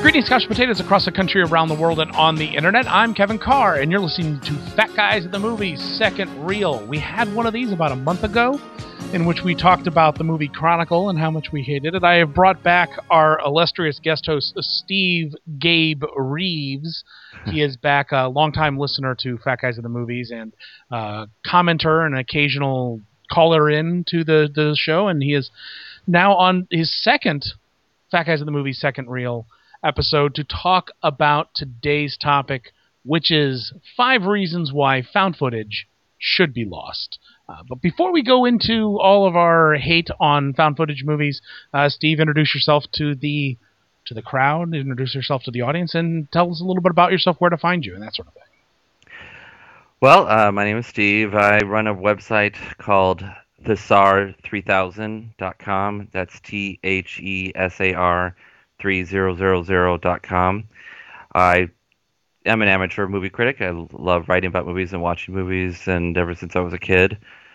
Greetings, couch potatoes across the country, around the world, and on the internet. I'm Kevin Carr, and you're listening to Fat Guys at the Movies Second Reel. We had one of these about a month ago, in which we talked about the movie Chronicle and how much we hated it. I have brought back our illustrious guest host, Steve Gabe Reeves. He is back, a longtime listener to Fat Guys at the Movies and commenter and occasional caller in to the show, and he is now on his second Fat Guys at the Movies Second Reel episode to talk about today's topic, which is 5 reasons why found footage should be lost. But before we go into all of our hate on found footage movies, Steve, introduce yourself to the crowd, introduce yourself to the audience, and tell us a little bit about yourself, where to find you, and that sort of thing. Well, my name is Steve. I run a website called thesar3000.com. That's THESAR 3000.com. I am an amateur movie critic. I love writing about movies and watching movies, and ever since I was a kid.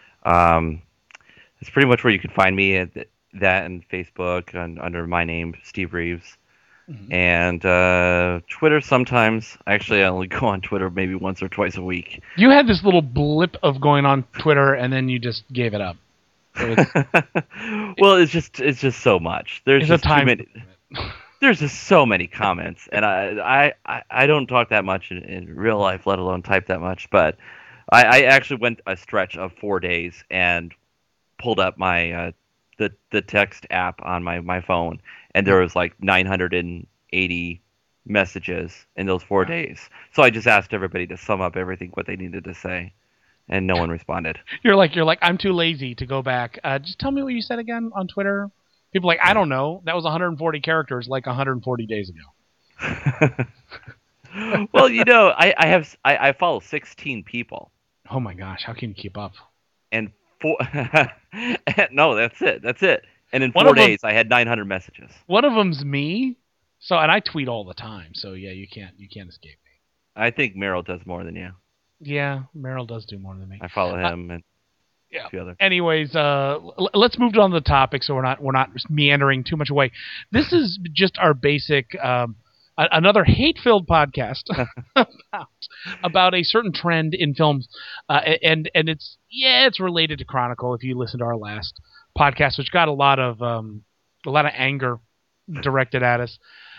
It's pretty much where you can find me at that and Facebook under my name, Steve Reeves. Mm-hmm. And Twitter sometimes. Actually, I only go on Twitter maybe once or twice a week. You had this little blip of going on Twitter, and then you just gave it up. Well, it's just so much. There's just too many. There's just so many comments, and I don't talk that much in real life, let alone type that much. But I actually went a stretch of 4 days and pulled up my the text app on my phone, and there was like 980 messages in those 4 days. So I just asked everybody to sum up what they needed to say, and no one responded. You're like I'm too lazy to go back. Just tell me what you said again on Twitter. People are like, I don't know. That was 140 characters like 140 days ago. Well, I follow 16 people. Oh my gosh, how can you keep up? And no, that's it. And in 4 days, I had 900 messages. One of them's me. And I tweet all the time. So yeah, you can't escape me. I think Merrill does more than you. Yeah, Merrill does do more than me. I follow him and a few others. Anyways, let's move on to the topic so we're not meandering too much away. This is just our basic another hate-filled podcast about a certain trend in films, and it's related to Chronicle. If you listen to our last podcast, which got a lot of anger directed at us,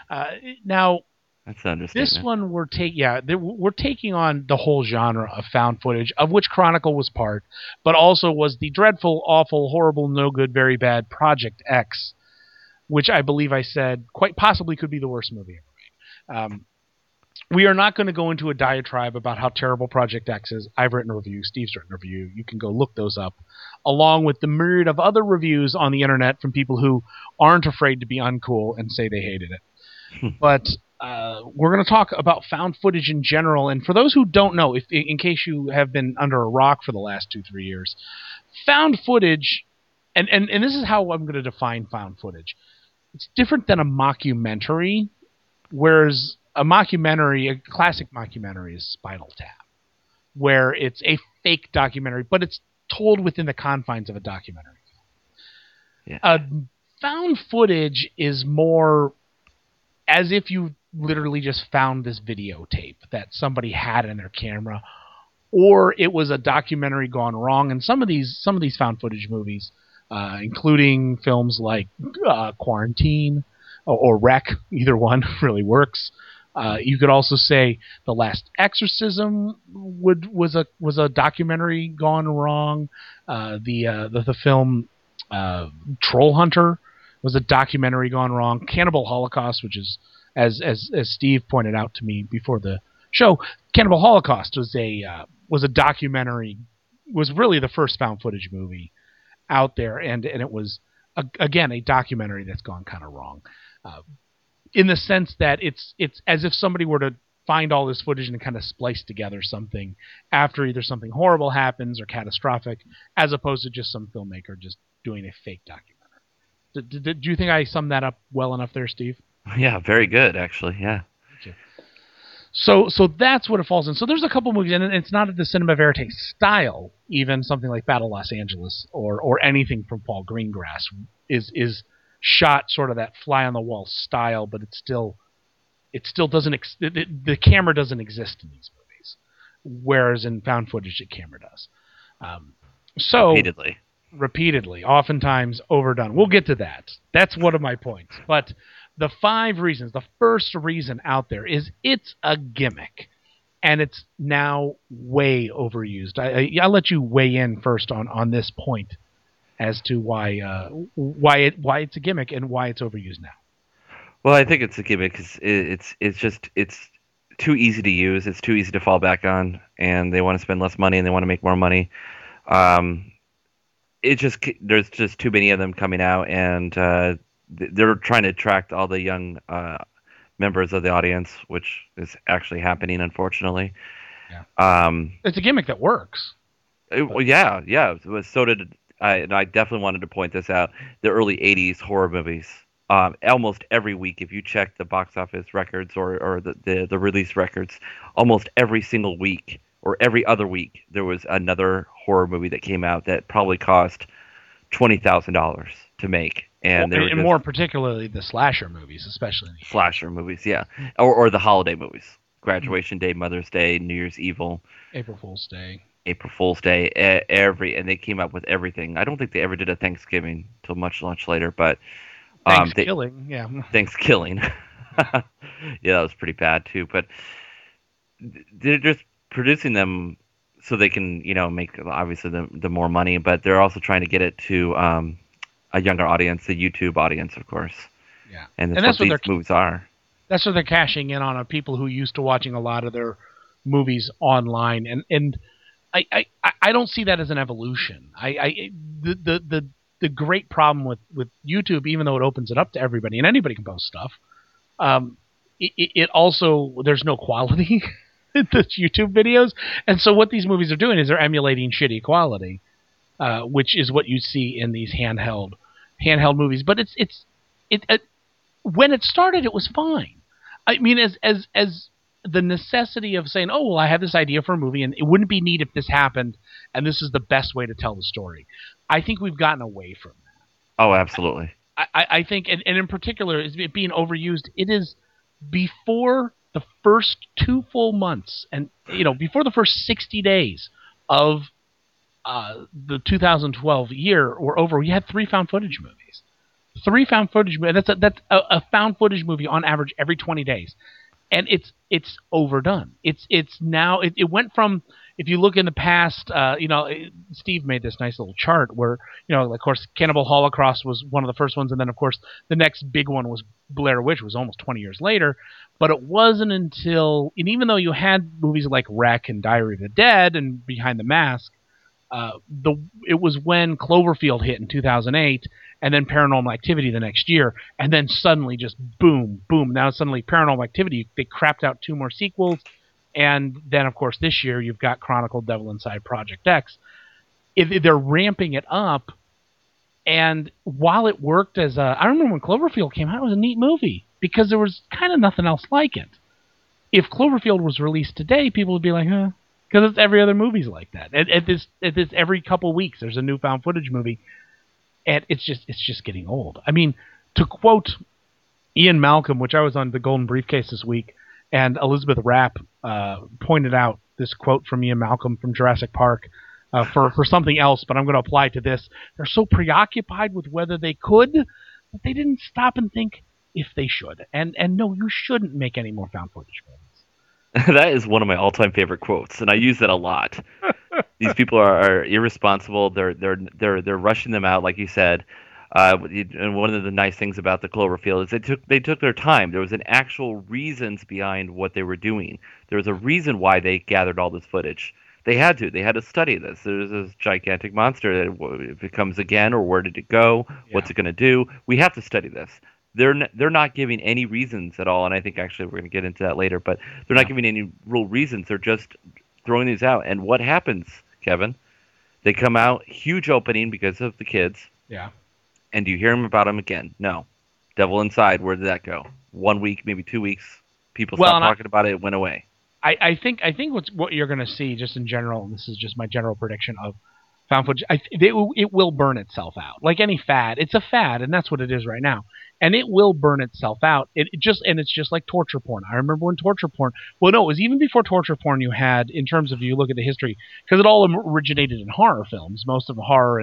now. That's an understatement. This one we're taking on the whole genre of found footage, of which Chronicle was part, but also was the dreadful, awful, horrible, no good, very bad Project X, which I believe I said quite possibly could be the worst movie ever made. We are not going to go into a diatribe about how terrible Project X is. I've written a review. Steve's written a review. You can go look those up, along with the myriad of other reviews on the internet from people who aren't afraid to be uncool and say they hated it. But we're going to talk about found footage in general, and for those who don't know, in case you have been under a rock for the last 2-3 years, found footage, and this is how I'm going to define found footage. It's different than a mockumentary, whereas a classic mockumentary is Spinal Tap, where it's a fake documentary, but it's told within the confines of a documentary. Yeah. Found footage is more as if you literally just found this videotape that somebody had in their camera, or it was a documentary gone wrong. And some of these found footage movies, including films like Quarantine or Wreck, either one really works. You could also say The Last Exorcism was a documentary gone wrong. The film Troll Hunter was a documentary gone wrong. Cannibal Holocaust, which is, as Steve pointed out to me before the show, Cannibal Holocaust was a documentary, was really the first found footage movie out there, and it was again a documentary that's gone kind of wrong, in the sense that it's as if somebody were to find all this footage and kind of splice together something after either something horrible happens or catastrophic, as opposed to just some filmmaker just doing a fake documentary. Do you think I summed that up well enough there, Steve? Yeah, very good, actually. Yeah. Thank you. So that's what it falls in. So there's a couple movies, and it's not the cinema verite style. Even something like Battle Los Angeles or anything from Paul Greengrass is shot sort of that fly on the wall style, but it's still it still doesn't. The camera doesn't exist in these movies, whereas in found footage, the camera does. So repeatedly, oftentimes overdone. We'll get to that. That's one of my points. But the 5 reasons, the first reason out there is it's a gimmick, and it's now way overused. I'll let you weigh in first on this point as to why it's a gimmick and why it's overused now. Well, I think it's a gimmick because it's too easy to use. It's too easy to fall back on, and they want to spend less money and they want to make more money. There's just too many of them coming out, and they're trying to attract all the young members of the audience, which is actually happening, unfortunately. Yeah. It's a gimmick that works. Yeah. So did I, and I definitely wanted to point this out. The early '80s horror movies. Almost every week, if you check the box office records or the release records, almost every single week or every other week, there was another horror movie that came out that probably cost $20,000 to make. And more particularly the slasher movies, especially. Slasher movies, yeah. Or the holiday movies. Graduation Day, Mother's Day, New Year's Evil. April Fool's Day, and they came up with everything. I don't think they ever did a Thanksgiving until much later, but... Thanksgiving. Yeah, that was pretty bad too. But they're just producing them so they can, make obviously the more money. But they're also trying to get it to a younger audience, the YouTube audience, of course. Yeah, and that's what these movies are. That's what they're cashing in on people who used to watching a lot of their movies online, and I don't see that as an evolution. The great problem with YouTube, even though it opens it up to everybody and anybody can post stuff, it also, there's no quality in the YouTube videos. And so what these movies are doing is they're emulating shitty quality, which is what you see in these handheld movies. But when it started, it was fine. I mean, as the necessity of saying, oh, well, I have this idea for a movie and it wouldn't be neat if this happened and this is the best way to tell the story. I think we've gotten away from that. Oh, absolutely. I think, and in particular, it being overused, it is before the first 2 full months and, before the first 60 days of the 2012 year were over, we had 3 found footage movies. 3 found footage movies. That's a found footage movie on average every 20 days. And it's overdone. It's now it went from, if you look in the past, Steve made this nice little chart where, of course, Cannibal Holocaust was one of the first ones, and then of course the next big one was Blair Witch, was almost 20 years later. But it wasn't until, and even though you had movies like Wreck and Diary of the Dead and Behind the Mask, it was when Cloverfield hit in 2008. And then Paranormal Activity the next year, and then suddenly just boom. Now suddenly Paranormal Activity, they crapped out 2 more sequels, and then of course this year you've got Chronicle, Devil Inside, Project X. They're ramping it up, and while it worked as I remember when Cloverfield came out, it was a neat movie because there was kind of nothing else like it. If Cloverfield was released today, people would be like, huh, because it's every other movie's like that. At this every couple weeks there's a new found footage movie. And it's just getting old. I mean, to quote Ian Malcolm, which I was on the Golden Briefcase this week, and Elizabeth Rapp pointed out this quote from Ian Malcolm from Jurassic Park for something else, but I'm going to apply it to this. They're so preoccupied with whether they could that they didn't stop and think if they should. And no, you shouldn't make any more found footage movies. That is one of my all-time favorite quotes, and I use that a lot. These people are irresponsible. They're rushing them out, like you said. And one of the nice things about the Cloverfield is they took their time. There was an actual reasons behind what they were doing. There was a reason why they gathered all this footage. They had to study this. There's this gigantic monster. If it comes again, or where did it go? Yeah. What's it going to do? We have to study this. They're not giving any reasons at all, and I think actually we're going to get into that later. But they're not giving any real reasons. They're just throwing these out. And what happens, Kevin? They come out, huge opening because of the kids. Yeah. And do you hear about them again? No. Devil Inside, where did that go? 1 week, maybe 2 weeks. People stopped talking about it. It went away. I think what you're going to see, just in general, and this is just my general prediction of Found footage, it will burn itself out. Like any fad, it's a fad, and that's what it is right now. And it will burn itself out. It's just like torture porn. I remember when torture porn. Well, no, it was even before torture porn. You had, in terms of, you look at the history, because it all originated in horror films, most of the horror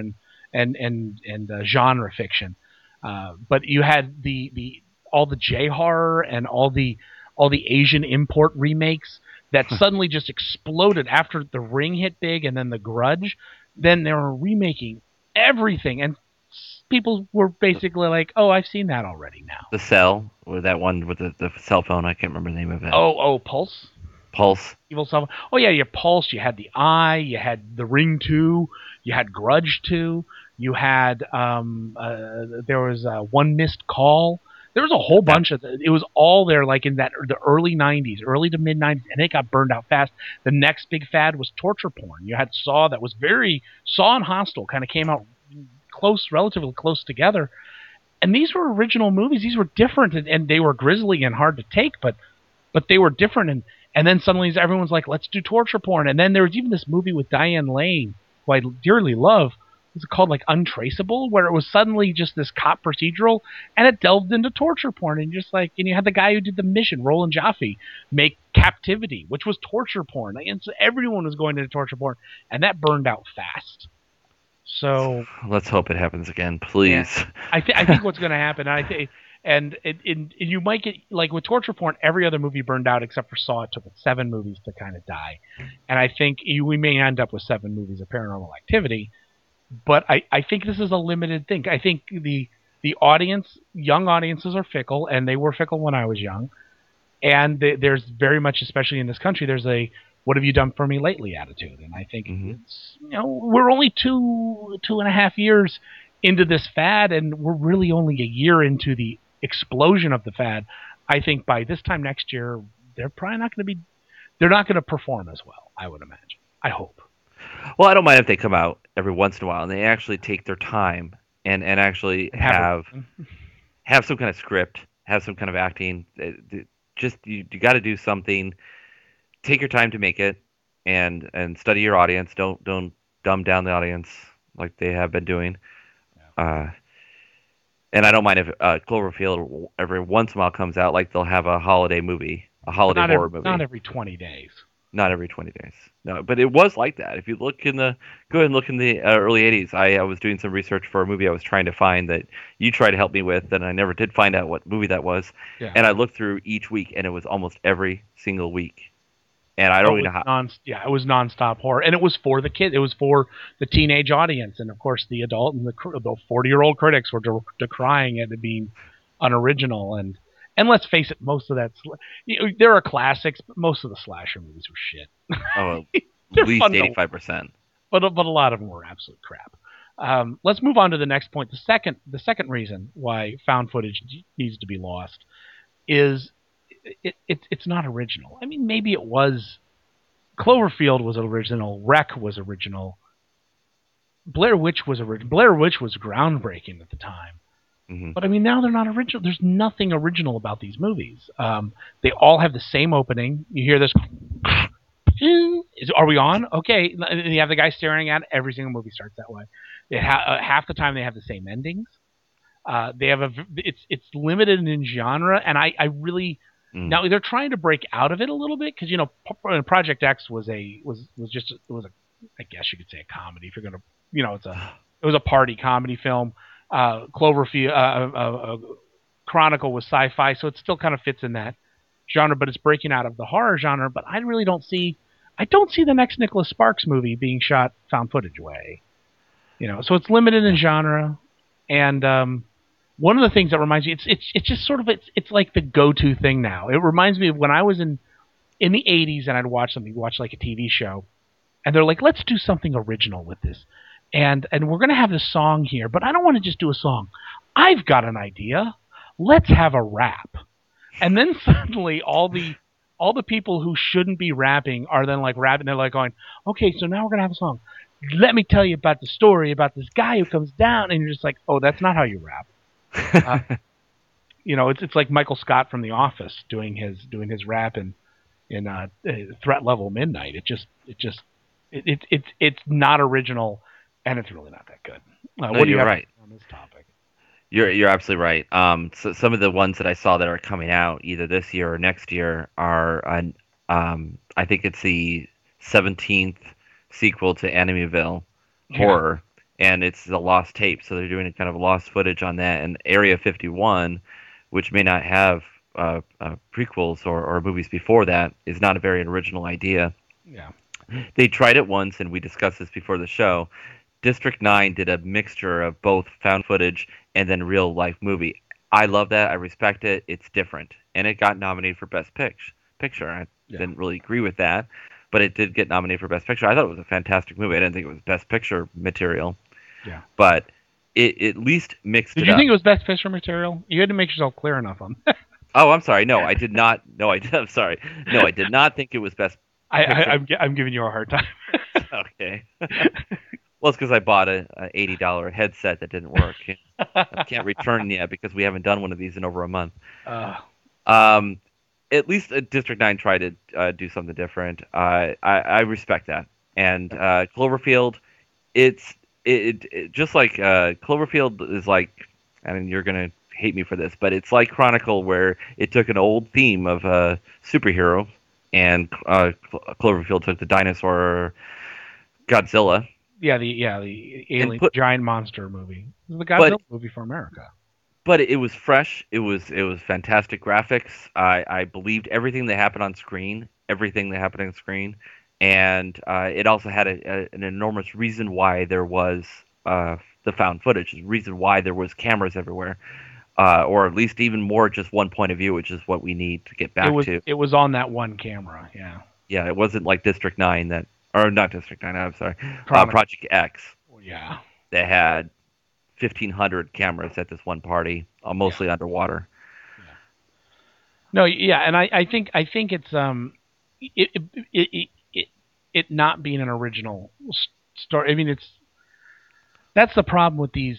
and genre fiction. But you had all the J horror and all the Asian import remakes that suddenly just exploded after The Ring hit big, and then The Grudge. Then they were remaking everything, and people were basically like, "Oh, I've seen that already now." The Cell, or that one with the cell phone, I can't remember the name of it. Oh, Pulse. Evil cell phone. Oh yeah, you had Pulse. You had The Eye. You had The Ring 2. You had Grudge 2. You had there was One Missed Call. There was a whole bunch of it. Was all there, like in the early 90s, early to mid 90s, and it got burned out fast. The next big fad was torture porn. You had Saw, that was Saw and Hostel kind of came out relatively close together. And these were original movies. These were different, and they were grisly and hard to take, but they were different. And then suddenly everyone's like, let's do torture porn. And then there was even this movie with Diane Lane, who I dearly love. Was it called like Untraceable, where it was suddenly just this cop procedural, and it delved into torture porn, and you had the guy who did The Mission, Roland Joffe, make Captivity, which was torture porn, and so everyone was going into torture porn, and that burned out fast. So let's hope it happens again, please. Yeah. I think what's going to happen, and you might get, like with torture porn, every other movie burned out except for Saw. It took 7 movies to kind of die, and I think we may end up with 7 movies of Paranormal Activity. But I think this is a limited thing. I think the audience, young audiences, are fickle, and they were fickle when I was young. And there's very much, especially in this country, there's a "what have you done for me lately" attitude. And I think it's, we're only 2.5 years into this fad, and we're really only a year into the explosion of the fad. I think by this time next year, they're probably not going to they're not going to perform as well, I would imagine. I hope. Well, I don't mind if they come out every once in a while and they actually take their time and actually have some kind of script, have some kind of acting. Just you got to do something. Take your time to make it, and study your audience. Don't dumb down the audience like they have been doing. Yeah. And I don't mind if Cloverfield every once in a while comes out, like they'll have a holiday movie, a holiday horror movie. Not every 20 days. Not every 20 days. No, but it was like that. If you go ahead and look in the early 80s, I was doing some research for a movie I was trying to find that you tried to help me with, and I never did find out what movie that was. Yeah. And I looked through each week, and it was almost every single week. And I don't even know how. It was nonstop horror, and it was for the kid. It was for the teenage audience, and of course the adult and the 40-year-old critics were decrying it as being unoriginal. And let's face it, most of that there are classics, but most of the slasher movies were shit. Oh, at least 85%. But a lot of them were absolute crap. Let's move on to the next point. The second reason why found footage needs to be lost is it's not original. I mean, maybe it was. Cloverfield was original. Wreck was original. Blair Witch was original. Blair Witch was groundbreaking at the time. Mm-hmm. But I mean, now they're not original. There's nothing original about these movies. They all have the same opening. You hear this. Are we on? Okay. And you have the guy staring at it. Every single movie starts that way. Half the time they have the same endings. They have it's limited in genre, and I really now they're trying to break out of it a little bit because Project X was I guess you could say a comedy if you're gonna it was a party comedy film. Cloverfield Chronicle was sci-fi, so it still kind of fits in that genre, but it's breaking out of the horror genre. But I really don't see the next Nicholas Sparks movie being shot found footage way. So it's limited in genre, and one of the things that reminds me, it's just sort of it's like the go-to thing now. It reminds me of when I was in the 80s and I'd watch like a TV show, and they're like, let's do something original with this. And we're going to have this song here, but I don't want to just do a song. I've got an idea. Let's have a rap. And then suddenly all the people who shouldn't be rapping are then like rapping. They're like going, okay, so now we're going to have a song. Let me tell you about the story about this guy who comes down. And you're just like, oh, that's not how you rap. It's like Michael Scott from The Office doing his rap in Threat Level Midnight. It's not original. and it's really not that good. No, what do you you're have right on this topic? You're absolutely right. So some of the ones that I saw that are coming out either this year or next year are, I think it's the 17th sequel to Amityville Horror, and it's the Lost Tape. So they're doing a kind of lost footage on that. And Area 51, which may not have prequels or movies before that, is not a very original idea. Yeah. They tried it once, and we discussed this before the show. District 9 did a mixture of both found footage and then real life movie. I love that. I respect it. It's different. And it got nominated for Best Picture. I didn't really agree with that, but it did get nominated for Best Picture. I thought it was a fantastic movie. I didn't think it was Best Picture material. Yeah. But it at least mixed it up. Did you think it was Best Picture material? You had to make yourself clear enough on that. Oh, I'm sorry. No, I did not. No, I'm sorry. No, I did not think it was Best Picture. I'm giving you a hard time. Okay. Well, it's because I bought a $80 headset that didn't work. I can't return yet because we haven't done one of these in over a month. At least District 9 tried to do something different. I respect that. And Cloverfield, it's just like Cloverfield is like, I mean, you're gonna hate me for this, but it's like Chronicle, where it took an old theme of a superhero, and Cloverfield took the dinosaur Godzilla. Yeah, the alien giant monster movie. It was the Godzilla movie for America. But it was fresh. It was fantastic graphics. I believed everything that happened on screen. And it also had an enormous reason why there was the found footage. The reason why there was cameras everywhere, or at least even more, just one point of view, which is what we need to get back to. It was on that one camera. Yeah. Yeah, it wasn't like District 9 or not District 9. I'm sorry, Project X. Yeah. They had 1,500 cameras at this one party, mostly underwater. Yeah. No, yeah, and I think it's it not being an original story. I mean, that's the problem with these.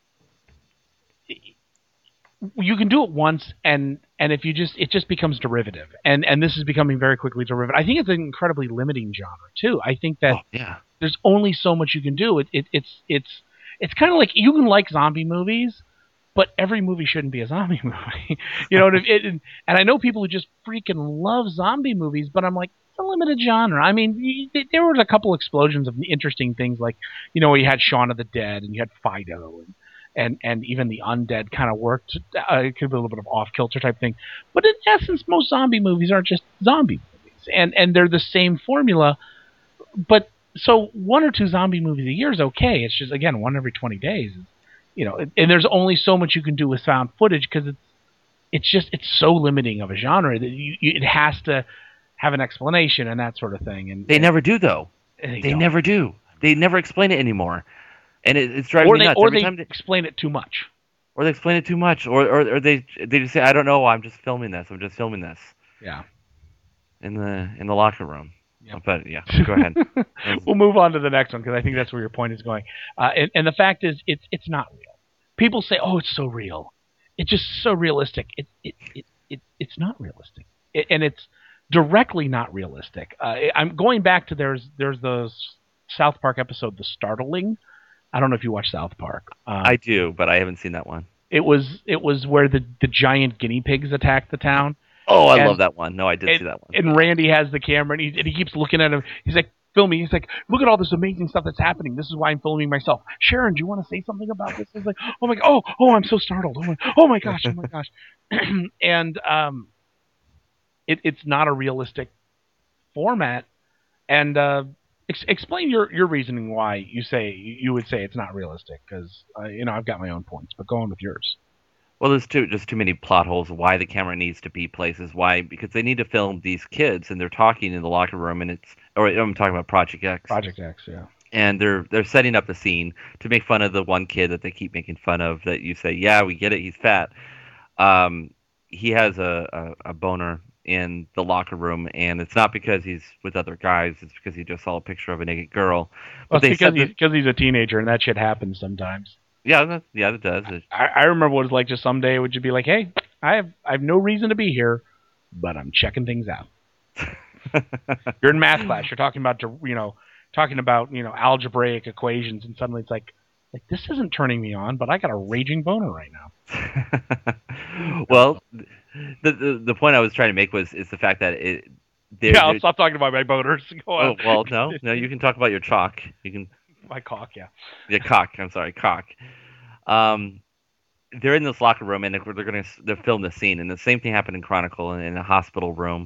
You can do it once, and if it just becomes derivative, and this is becoming very quickly derivative. I think it's an incredibly limiting genre too. I think that there's only so much you can do. It's kind of like you can like zombie movies, but every movie shouldn't be a zombie movie. You know, and I know people who just freaking love zombie movies, but I'm like, it's a limited genre. I mean, there was a couple explosions of interesting things, like, you know, you had Shaun of the Dead and you had Fido and even the Undead kind of worked. It could be a little bit of off-kilter type thing. But in essence, most zombie movies are just zombie movies. And they're the same formula. But so one or two zombie movies a year is okay. It's just, again, one every 20 days. You know, and there's only so much you can do with found footage because it's so limiting of a genre that it has to have an explanation and that sort of thing. And they never do, though. They never do. They never explain it anymore. And it's driving me nuts. Or they explain it too much. Or they explain it too much. Or they just say, I don't know, I'm just filming this. Yeah. In the locker room. Yep. But yeah, go ahead. We'll move on to the next one because I think that's where your point is going. And the fact is, it's not real. People say, "Oh, it's so real. It's just so realistic." It's not realistic, and it's directly not realistic. I'm going back to there's the South Park episode, The Startling. I don't know if you watch South Park. I do, but I haven't seen that one. It was where the giant guinea pigs attacked the town. Oh, I love that one. No, I did see that one. And Randy has the camera, and he keeps looking at him. He's like, filming. He's like, look at all this amazing stuff that's happening. This is why I'm filming myself. Sharon, do you want to say something about this? I was like, oh my god, oh, I'm so startled. Oh my gosh. And it's not a realistic format. And explain your reasoning why you would say it's not realistic, because I've got my own points, but go on with yours. Well, there's just too many plot holes. Why the camera needs to be places? Why? Because they need to film these kids, and they're talking in the locker room, and I'm talking about Project X. Project X, yeah. And they're setting up the scene to make fun of the one kid that they keep making fun of. That you say, yeah, we get it, he's fat. He has a boner in the locker room, and it's not because he's with other guys. It's because he just saw a picture of a naked girl. Well, it's because he's a teenager, and that shit happens sometimes. Yeah, it does. I remember what it was like. Just someday would you be like, "Hey, I have no reason to be here, but I'm checking things out." You're in math class. You're talking about talking about algebraic equations, and suddenly it's like this isn't turning me on, but I got a raging boner right now. Well, the point I was trying to make is the fact that I'll stop talking about my boners. Go on. Oh well, no, you can talk about your chalk. You can my cock, yeah. Your cock. I'm sorry, cock. They're in this locker room and they're filming the scene, and the same thing happened in Chronicle in a hospital room.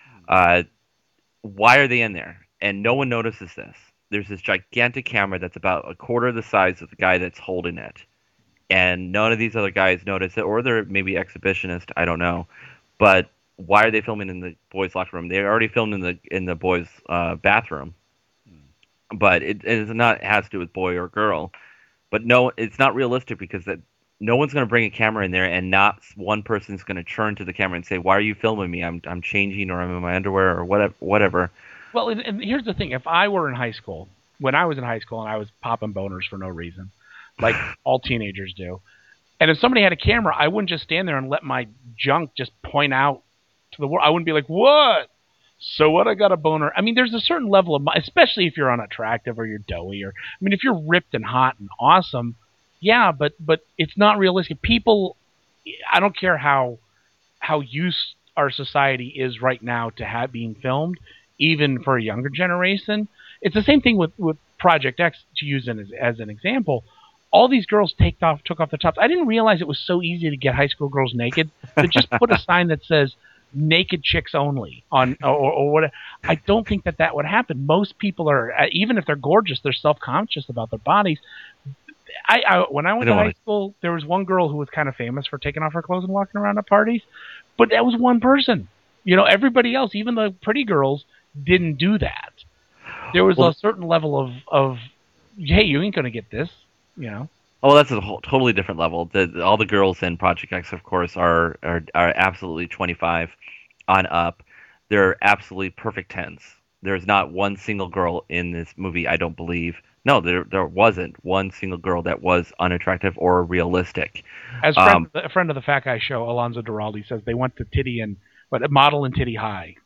Why are they in there? And no one notices this. There's this gigantic camera that's about a quarter the size of the guy that's holding it, and none of these other guys notice it, or they're maybe exhibitionists. I don't know, but why are they filming in the boys' locker room? They already filmed in the boys' bathroom, but it has to do with boy or girl. But no, it's not realistic because no one's going to bring a camera in there, and not one person's going to turn to the camera and say, "Why are you filming me? I'm changing, or I'm in my underwear, or whatever." Well, and here's the thing: if I were in high school, when I was in high school, and I was popping boners for no reason, like all teenagers do, and if somebody had a camera, I wouldn't just stand there and let my junk just point out to the world. I wouldn't be like, "What? So what? I got a boner." I mean, there's a certain level of, especially if you're unattractive or you're doughy, or if you're ripped and hot and awesome, yeah, but it's not realistic. People, I don't care how used our society is right now to being filmed, even for a younger generation. It's the same thing with Project X, to use as an example. All these girls took off their tops. I didn't realize it was so easy to get high school girls naked. To just put a sign that says "naked chicks only" on or what. I don't think that would happen. Most people are, even if they're gorgeous, they're self-conscious about their bodies. When I went to high school, there was one girl who was kind of famous for taking off her clothes and walking around at parties, but that was one person. Everybody else, even the pretty girls, didn't do that. There was a certain level of hey, you ain't gonna get this, Oh, that's a totally different level. All the girls in Project X, of course, are absolutely 25 on up. They're absolutely perfect 10s. There's not one single girl in this movie, I don't believe. No, there wasn't one single girl that was unattractive or realistic. As a friend of the Fat Guy Show, Alonzo Duralde, says they went to Model and Titty High.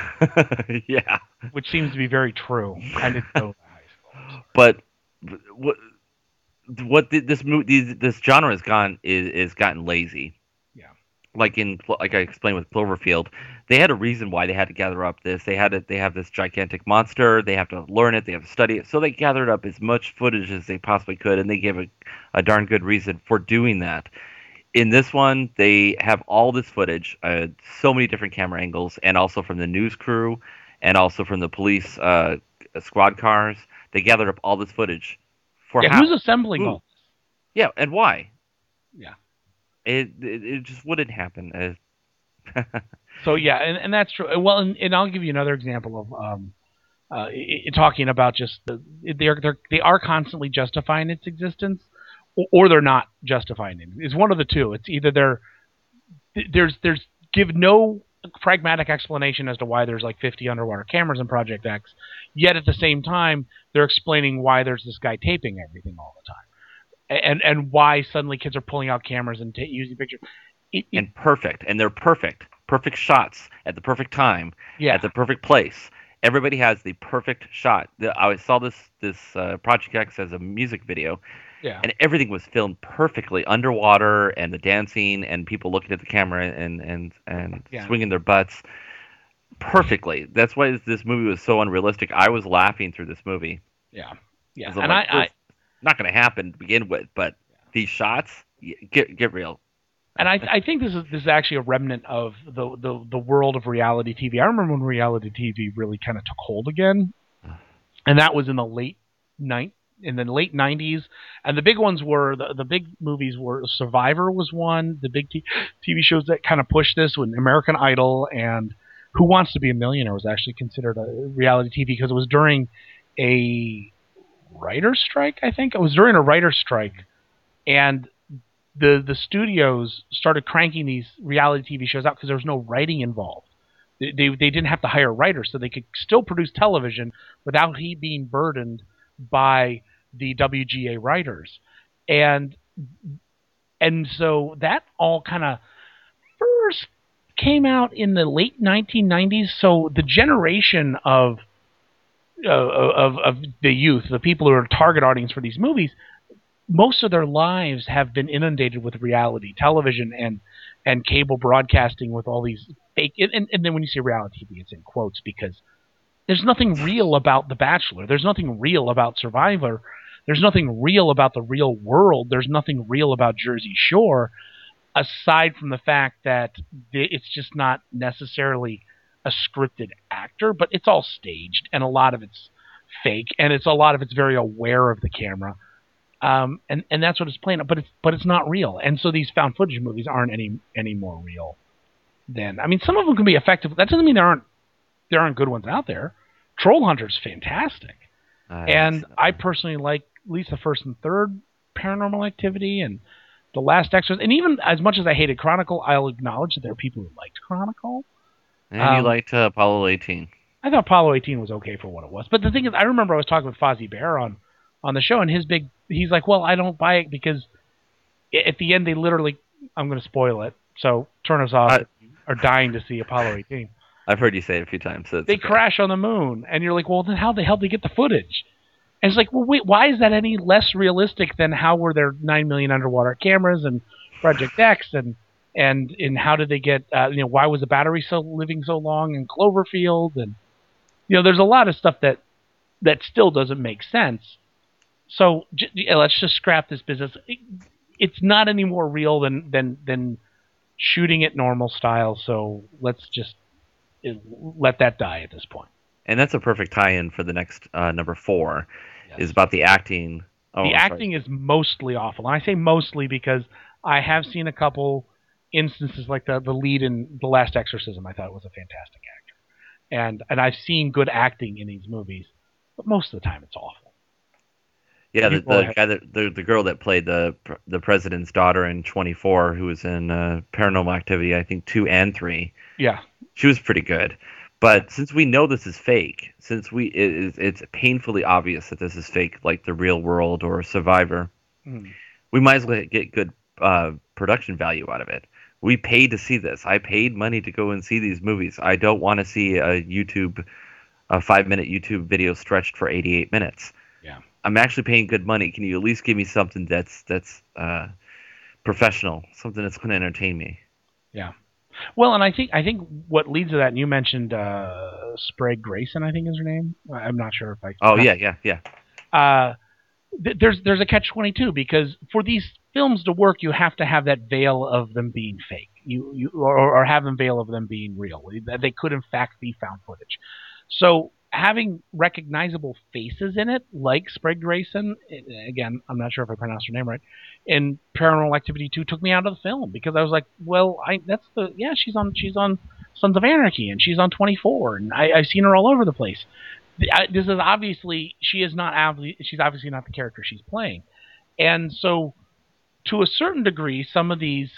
Yeah. Which seems to be very true. I didn't know that high school. But what this genre has gotten lazy. Yeah. Like I explained with Cloverfield, they had a reason why they had to gather up this. They have this gigantic monster. They have to learn it. They have to study it. So they gathered up as much footage as they possibly could, and they gave a darn good reason for doing that. In this one, they have all this footage, so many different camera angles, and also from the news crew, and also from the police squad cars. They gathered up all this footage. Who's assembling all this? Yeah, and why? Yeah. It just wouldn't happen. So yeah, and that's true. Well, and I'll give you another example of talking about just they are constantly justifying its existence, or they're not justifying it. It's one of the two. It's either there's give no pragmatic explanation as to why there's like 50 underwater cameras in Project X, yet at the same time they're explaining why there's this guy taping everything all the time, and why suddenly kids are pulling out cameras and using pictures. And they're perfect shots at the perfect time, at the perfect place. Everybody has the perfect shot. I saw this Project X as a music video. Yeah. And everything was filmed perfectly underwater, and the dancing and people looking at the camera and swinging their butts perfectly. That's why this movie was so unrealistic. I was laughing through this movie. Yeah. Yeah. And I not going to happen to begin with, but these shots, get real. And I think this is actually a remnant of the world of reality TV. I remember when reality TV really kind of took hold again, and that was in the late 90s. And the big ones were the big movies were Survivor was one. The big TV shows that kind of pushed this, when American Idol and Who Wants to Be a Millionaire was actually considered a reality TV because it was during a writer's strike. I think it was during a writer's strike, and the studios started cranking these reality TV shows out because there was no writing involved. They didn't have to hire writers, so they could still produce television without being burdened by the WGA writers. And so that all kind of first came out in the late 1990s. So the generation of of the youth, the people who are target audience for these movies, most of their lives have been inundated with reality television and cable broadcasting with all these fake. And then when you say reality TV, it's in quotes because there's nothing real about The Bachelor. There's nothing real about Survivor. There's nothing real about the real world. There's nothing real about Jersey Shore, aside from the fact that it's just not necessarily a scripted actor, but it's all staged, and a lot of it's fake, and a lot of it's very aware of the camera, and that's what it's playing. But it's not real, and so these found footage movies aren't any more real than. I mean, some of them can be effective. That doesn't mean there aren't good ones out there. Troll Hunter's fantastic, and I personally like at least the first and third Paranormal Activity and The Last Exorcist. And even as much as I hated Chronicle, I'll acknowledge that there are people who liked Chronicle. And you liked Apollo 18. I thought Apollo 18 was okay for what it was. But the thing is, I remember I was talking with Fozzie Bear on the show, and he's like, well, I don't buy it because at the end they literally, I'm going to spoil it, so turn us off if you are dying to see Apollo 18. I've heard you say it a few times. So they crash on the moon, and you're like, well, then how the hell did they get the footage? And it's like, well, wait, why is that any less realistic than how were there 9 million underwater cameras and Project X and how did they get, why was the battery living so long in Cloverfield? And, there's a lot of stuff that still doesn't make sense. So let's just scrap this business. It's not any more real than shooting it normal style. So let's just let that die at this point. And that's a perfect tie-in for the next number 4, yes. Is about the acting. Acting is mostly awful. And I say mostly because I have seen a couple instances like the lead in The Last Exorcism. I thought was a fantastic actor. And I've seen good acting in these movies, but most of the time it's awful. Yeah, the girl that played the president's daughter in 24, who was in Paranormal Activity, I think 2 and 3. Yeah. She was pretty good. But since we know this is fake, since it's painfully obvious that this is fake, like The Real World or Survivor, we might as well get good production value out of it. We paid to see this. I paid money to go and see these movies. I don't want to see a 5-minute YouTube video stretched for 88 minutes. Yeah, I'm actually paying good money. Can you at least give me something that's professional, something that's going to entertain me? Yeah. Well, and I think what leads to that, and you mentioned Sprague Grayson, I think is her name. I'm not sure if I. Oh yeah. There's a catch-22 because for these films to work, you have to have that veil of them being fake, or have them veil of them being real. They could in fact be found footage. So having recognizable faces in it, like Sprague Grayson, again, I'm not sure if I pronounced her name right, in Paranormal Activity 2 took me out of the film because I was like, well, she's on Sons of Anarchy and she's on 24 and I've seen her all over the place. This is obviously she's obviously not the character she's playing, and so to a certain degree, some of these,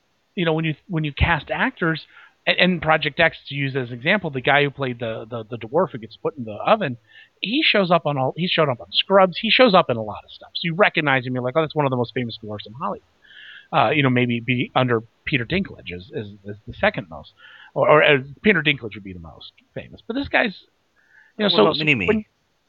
when you cast actors. And Project X, to use as an example, the guy who played the dwarf who gets put in the oven, he showed up on Scrubs. He shows up in a lot of stuff. So you recognize him. You're like, oh, that's one of the most famous dwarfs in Hollywood. Maybe be under Peter Dinklage is the second most, or Peter Dinklage would be the most famous. But this guy's, Mini-Me.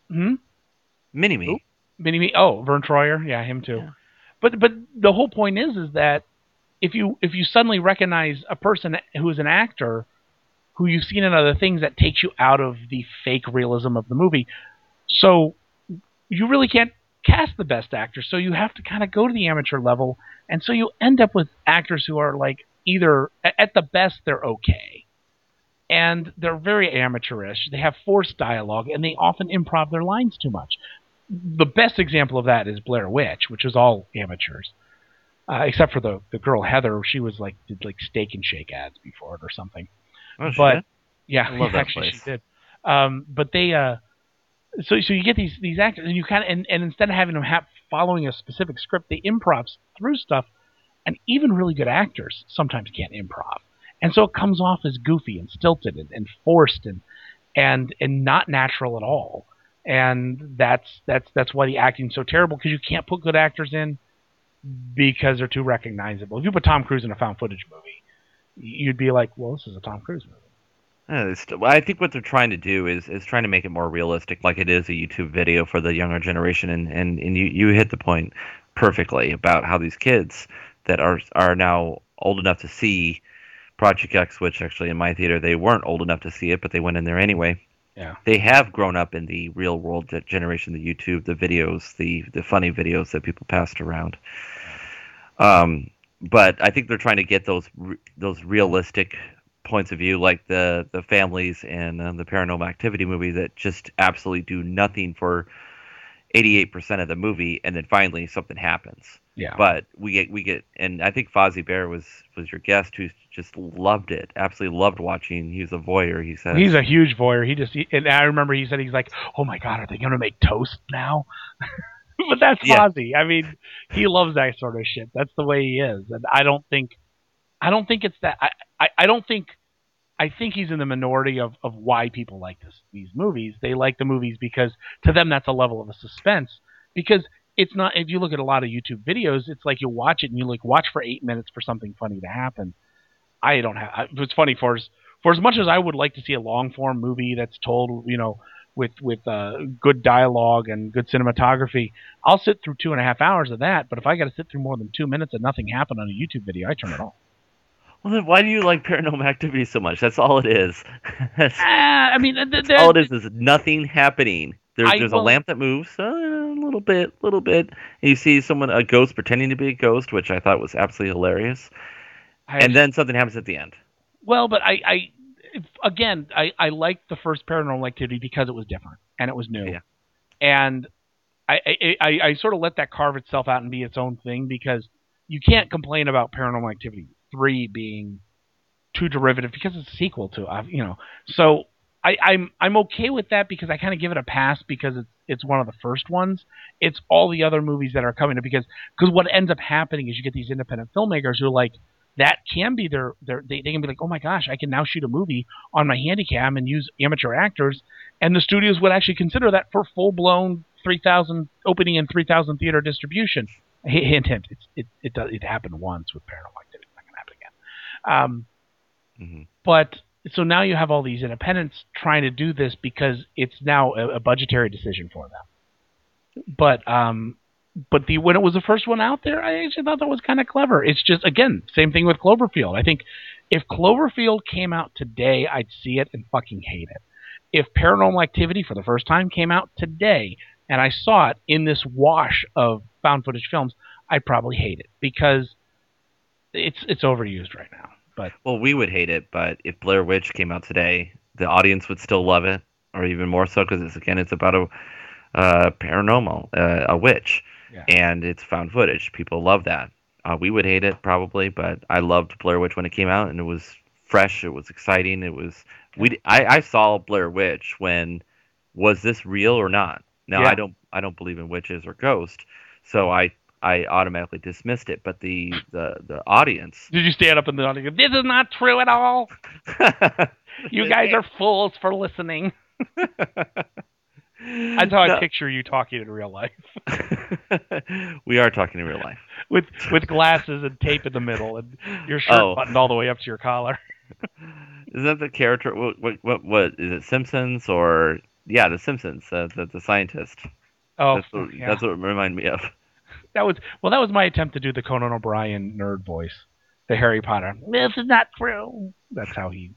Mini-Me. Mini-Me. Oh, Vern Troyer. Yeah, him too. Yeah. But the whole point is that if you suddenly recognize a person who is an actor who you've seen in other things, that takes you out of the fake realism of the movie. So you really can't cast the best actor. So you have to kind of go to the amateur level. And so you end up with actors who are like either at the best, they're okay. And they're very amateurish. They have forced dialogue and they often improv their lines too much. The best example of that is Blair Witch, which is all amateurs. Except for the girl Heather, she was did Steak and Shake ads before it or something. Oh, she did? Yeah, I love that actually place. She did. But they, so you get these actors, and you kind of and instead of having them following a specific script, they improv through stuff, and even really good actors sometimes can't improv, and so it comes off as goofy and stilted and forced and not natural at all, and that's why the acting's so terrible because you can't put good actors in. Because they're too recognizable. If you put Tom Cruise in a found footage movie, you'd be like, well, this is a Tom Cruise movie. I think what they're trying to do is trying to make it more realistic, like it is a YouTube video for the younger generation, and you hit the point perfectly about how these kids that are now old enough to see Project X, which actually in my theater they weren't old enough to see it, but they went in there anyway. Yeah, they have grown up in the real world generation, the YouTube, the videos, the funny videos that people passed around. But I think they're trying to get those realistic points of view, like the families in the Paranormal Activity movie that just absolutely do nothing for 88% of the movie, and then finally something happens. Yeah. But we get, and I think Fozzie Bear was your guest who just loved it, absolutely loved watching. He was a voyeur. He said he's a huge voyeur. And I remember he said he's like, oh my god, are they going to make toast now? But that's Fozzie. I mean, he loves that sort of shit. That's the way he is, and I don't think it's that. I think he's in the minority of why people like these movies. They like the movies because to them that's a level of a suspense. Because it's not. If you look at a lot of YouTube videos, it's like you watch it and you like watch for 8 minutes for something funny to happen. I don't have. It's funny for as much as I would like to see a long form movie that's told, with good dialogue and good cinematography, I'll sit through 2.5 hours of that. But if I got to sit through more than 2 minutes and nothing happened on a YouTube video, I turn it off. Well, then why do you like Paranormal Activity so much? That's all it is. That's all it is nothing happening. There's a lamp that moves a little bit, and you see a ghost pretending to be a ghost, which I thought was absolutely hilarious. And then something happens at the end. Well, but I liked the first Paranormal Activity because it was different and it was new. Yeah. And I sort of let that carve itself out and be its own thing, because you can't complain about Paranormal Activity 3 being too derivative because it's a sequel to So I'm okay with that, because I kind of give it a pass because it's one of the first ones. It's all the other movies that are coming up, because what ends up happening is you get these independent filmmakers who are like, that can be they can be like, oh my gosh, I can now shoot a movie on my Handycam and use amateur actors, and the studios would actually consider that for full blown 3,000 opening and 3,000 theater distribution. Hint, it happened once with Paranormal Activity. It's not going to happen again. But so now you have all these independents trying to do this because it's now a budgetary decision for them. But when it was the first one out there, I actually thought that was kind of clever. It's just, again, same thing with Cloverfield. I think if Cloverfield came out today, I'd see it and fucking hate it. If Paranormal Activity for the first time came out today and I saw it in this wash of found footage films, I'd probably hate it because it's overused right now. But well, we would hate it, but if Blair Witch came out today, the audience would still love it, or even more so, because it's about a paranormal, a witch, and it's found footage. People love that. We would hate it probably, but I loved Blair Witch when it came out, and it was fresh, it was exciting, it was. I saw Blair Witch when, was this real or not? Now I don't believe in witches or ghosts, so I automatically dismissed it, but the audience. Did you stand up in the audience? This is not true at all. You guys are fools for listening. That's how I picture you talking in real life. We are talking in real life with glasses and tape in the middle, and your shirt buttoned all the way up to your collar. Is that the character? What is it? Simpsons or The Simpsons? The scientist. Oh, that's what it reminded me of. That was my attempt to do the Conan O'Brien nerd voice, the Harry Potter. This is not true. That's how he.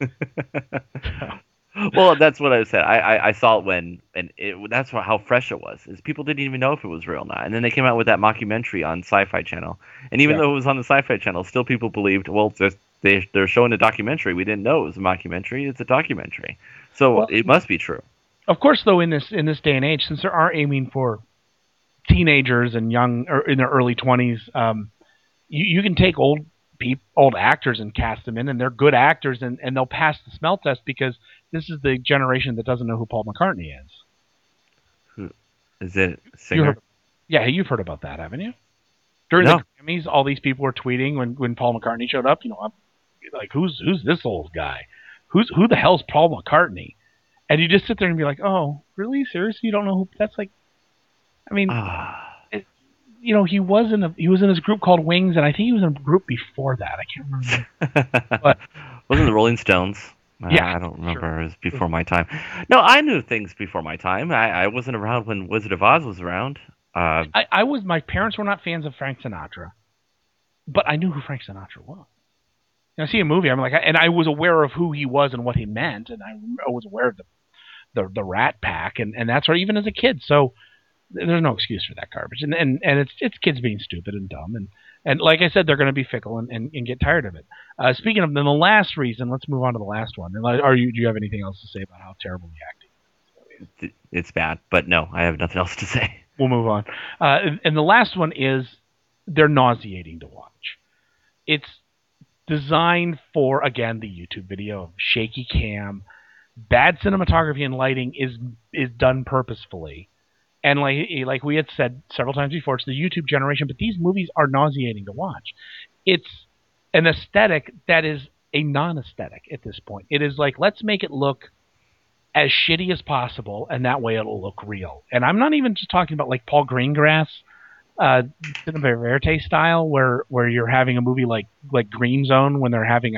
Well, that's what I said. I saw it that's how fresh it was. Is people didn't even know if it was real or not, and then they came out with that mockumentary on Sci-Fi Channel, and even though it was on the Sci-Fi Channel, still people believed, well, they're showing a documentary. We didn't know it was a mockumentary. It's a documentary, so it must be true. Of course, though, in this day and age, since they are aiming for teenagers and young, or in their early 20s, you can take old actors and cast them in, and they're good actors, and they'll pass the smell test, because this is the generation that doesn't know who Paul McCartney is. Who is it? A singer? You've heard about that, haven't you? During the Grammys, all these people were tweeting when Paul McCartney showed up. I'm like, who's this old guy? Who the hell's Paul McCartney? And you just sit there and be like, oh, really? Seriously? You don't know who? That's like. I mean, he was in this group called Wings, and I think he was in a group before that. I can't remember. But wasn't the Rolling Stones? I don't remember. Sure. It was before my time. No, I knew things before my time. I wasn't around when Wizard of Oz was around. I was. My parents were not fans of Frank Sinatra, but I knew who Frank Sinatra was. I see a movie, I'm like, and I was aware of who he was and what he meant, and I was aware of the Rat Pack, and that's right, even as a kid. So there's no excuse for that garbage, and it's kids being stupid and dumb, and like I said, they're going to be fickle and get tired of it. Speaking of then the last reason, let's move on to the last one. Do you have anything else to say about how terrible the acting is? It's bad, but no, I have nothing else to say. We'll move on. And the last one is they're nauseating to watch. It's designed for, again, the YouTube video of shaky cam. Bad cinematography and lighting is done purposefully. And like we had said several times before, it's the YouTube generation, but these movies are nauseating to watch. It's an aesthetic that is a non-aesthetic at this point. It is like, let's make it look as shitty as possible, and that way it'll look real. And I'm not even just talking about like Paul Greengrass, Cinema Verite style, where you're having a movie like Green Zone when they're having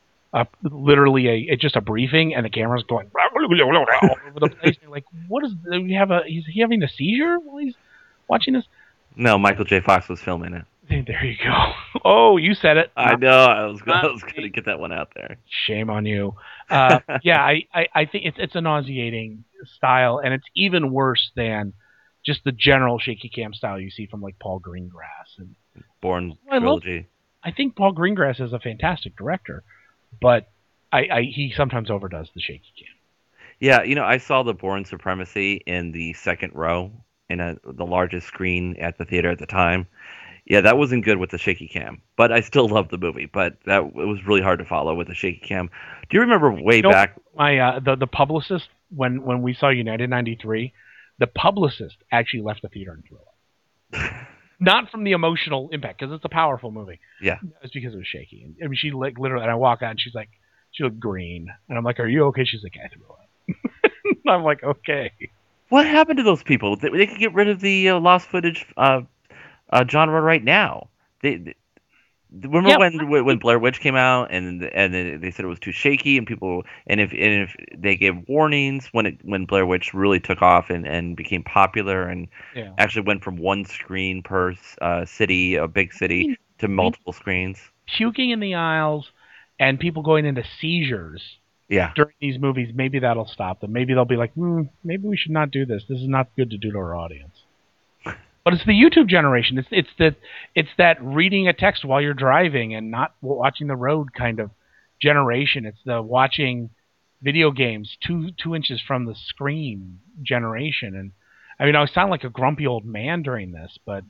literally just a briefing and the camera's going all over the place. You're like, what is? Is he having a seizure while he's watching this? No, Michael J. Fox was filming it. There you go. Oh, you said it. I know. I was going to get that one out there. Shame on you. Yeah, I think it's a nauseating style, and it's even worse than just the general shaky cam style you see from like Paul Greengrass and Bourne trilogy. I think Paul Greengrass is a fantastic director, but he sometimes overdoes the shaky cam. Yeah, I saw the Bourne Supremacy in the second row in the largest screen at the theater at the time. Yeah, that wasn't good with the shaky cam, but I still loved the movie. But it was really hard to follow with the shaky cam. Do you remember back? My the publicist when we saw United '93. The publicist actually left the theater and threw up. Not from the emotional impact, because it's a powerful movie. Yeah. It's because it was shaky. I mean, she literally, and I walk out and she's like, she looked green. And I'm like, are you okay? She's like, I threw up. I'm like, okay. What happened to those people? They could get rid of the lost footage genre right now. Remember when Blair Witch came out and they said it was too shaky and if they gave warnings when Blair Witch really took off and became popular and actually went from one screen per city, a big city, to multiple screens. Puking in the aisles and people going into seizures during these movies, maybe that'll stop them. Maybe they'll be like, maybe we should not do this. This is not good to do to our audience. But it's the YouTube generation. It's that reading a text while you're driving and not watching the road kind of generation. It's the watching video games two inches from the screen generation. And I mean, I sound like a grumpy old man during this, but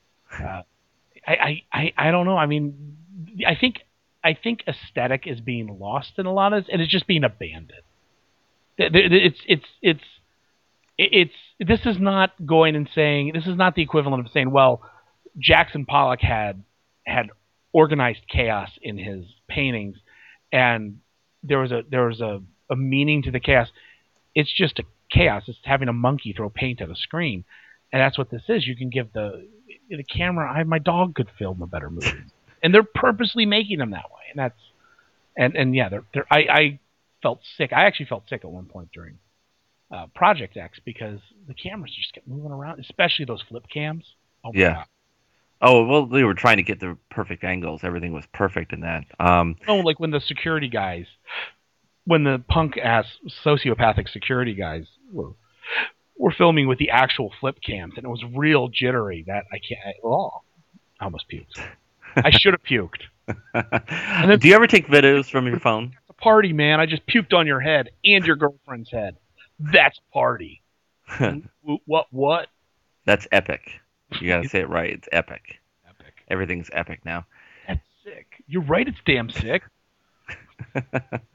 I don't know. I mean, I think aesthetic is being lost in a lot of this, and it's just being abandoned. This is not going and saying, this is not the equivalent of saying, well, Jackson Pollock had organized chaos in his paintings, and there was a meaning to the chaos. It's just a chaos. It's having a monkey throw paint at a screen, and that's what this is. You can give the camera. My dog could film a better movie, and they're purposely making them that way. And I felt sick. I actually felt sick at one point during Project X because the cameras just kept moving around, especially those flip cams. Oh, yeah. God. Oh, well, they were trying to get the perfect angles. Everything was perfect in that. Like when the security guys, when the punk-ass sociopathic security guys were filming with the actual flip cams, and it was real jittery. That I almost puked. I should have puked. And then, do you ever take videos from your phone? It's a party, man. I just puked on your head and your girlfriend's head. That's party. What? That's epic. You gotta say it right. It's epic. Epic. Everything's epic now. That's sick. You're right. It's damn sick. Do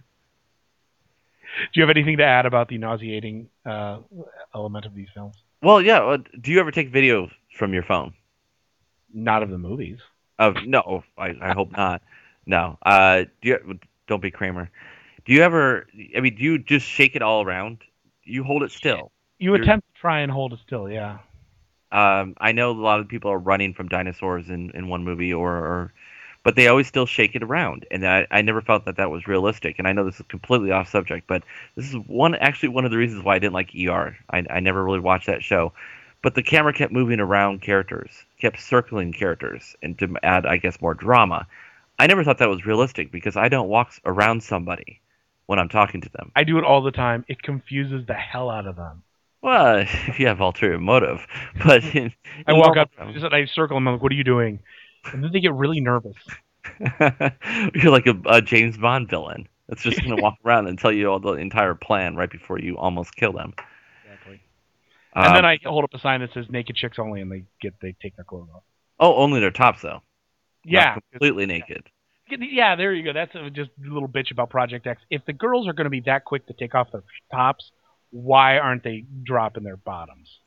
you have anything to add about the nauseating element of these films? Well, yeah. Do you ever take videos from your phone? Not of the movies. No, I hope not. No. Don't be Kramer. Do you ever? I mean, do you just shake it all around? You hold it still. You attempt to try and hold it still, yeah. I know a lot of people are running from dinosaurs in one movie, but but they always still shake it around, and I never felt that was realistic. And I know this is completely off subject, but this is one of the reasons why I didn't like ER. I never really watched that show, but the camera kept moving around characters, kept circling characters, and to add, I guess, more drama. I never thought that was realistic because I don't walk around somebody when I'm talking to them. I do it all the time. It confuses the hell out of them. Well, if you have ulterior motive, but I walk up and I circle them. I'm like, "What are you doing?" And then they get really nervous. You're like a James Bond villain that's just going to walk around and tell you all the entire plan right before you almost kill them. Exactly. And then I hold up a sign that says "Naked Chicks Only," and they take their clothes off. Oh, only their tops though. Yeah, not completely naked. Yeah, there you go. That's just a little bitch about Project X. If the girls are going to be that quick to take off their tops, why aren't they dropping their bottoms?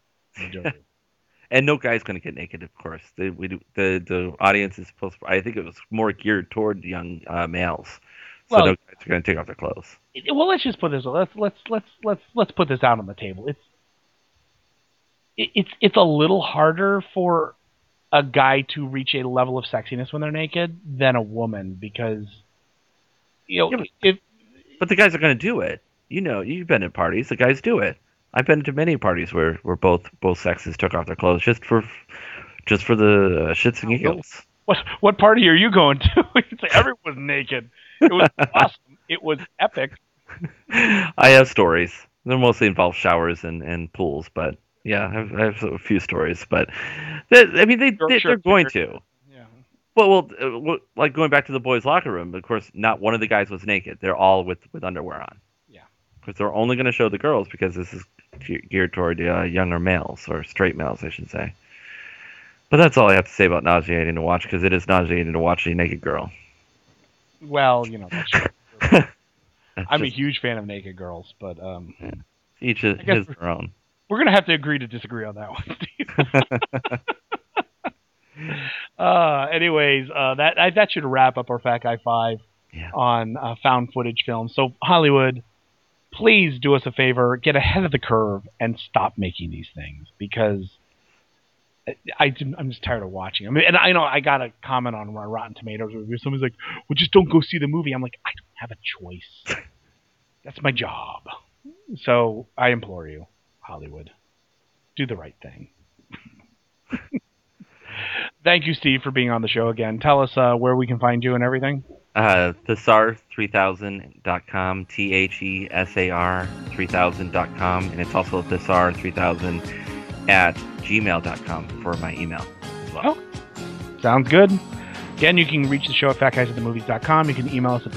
And no guy's going to get naked, of course. The audience is supposed to, I think it was more geared toward young males. So no guys are going to take off their clothes. Well, let's just put this. Let's put this out on the table. It's a little harder for a guy to reach a level of sexiness when they're naked than a woman, because but the guys are going to do it. You've been at parties. The guys do it. I've been to many parties where both sexes took off their clothes just for the shits and giggles. What party are you going to? Everyone's naked. It was awesome. It was epic. I have stories. They mostly involve showers and pools, but yeah, I have a few stories. But they're going to. Yeah. Well, like going back to the boys' locker room. Of course, not one of the guys was naked. They're all with underwear on. Yeah. Because they're only going to show the girls because this is geared toward younger males, or straight males, I should say. But that's all I have to say about nauseating to watch, because it is nauseating to watch a naked girl. Well, that's I'm a huge fan of naked girls, but each is their own. We're gonna have to agree to disagree on that one, Steve. Anyways, that should wrap up our Fat Guy 5 on found footage films. So Hollywood, please do us a favor, get ahead of the curve and stop making these things, because I'm just tired of watching. I mean, and I know I got a comment on my Rotten Tomatoes review. Somebody's like, "Well, just don't go see the movie." I'm like, I don't have a choice. That's my job. So I implore you, Hollywood, do the right thing. Thank you, Steve, for being on the show again. Tell us where we can find you and everything. Thesar3000.com, THESAR 3000.com, and it's also Thesar3000 at gmail.com for my email as well. Oh, sounds good. Again, you can reach the show at fatguysatthemovies.com. You can email us at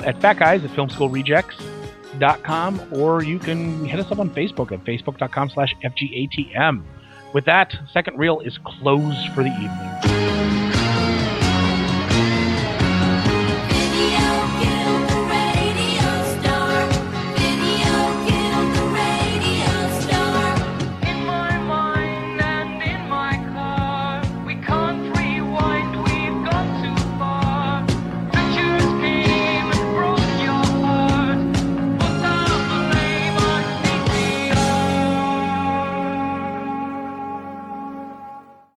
fatguys@filmschoolrejects.com, or you can hit us up on Facebook at facebook.com/FGATM. With that, Second Reel is closed for the evening.